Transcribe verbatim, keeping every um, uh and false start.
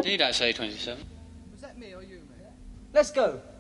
You don't say twenty-seven. Was that me or you, mate? Let's go.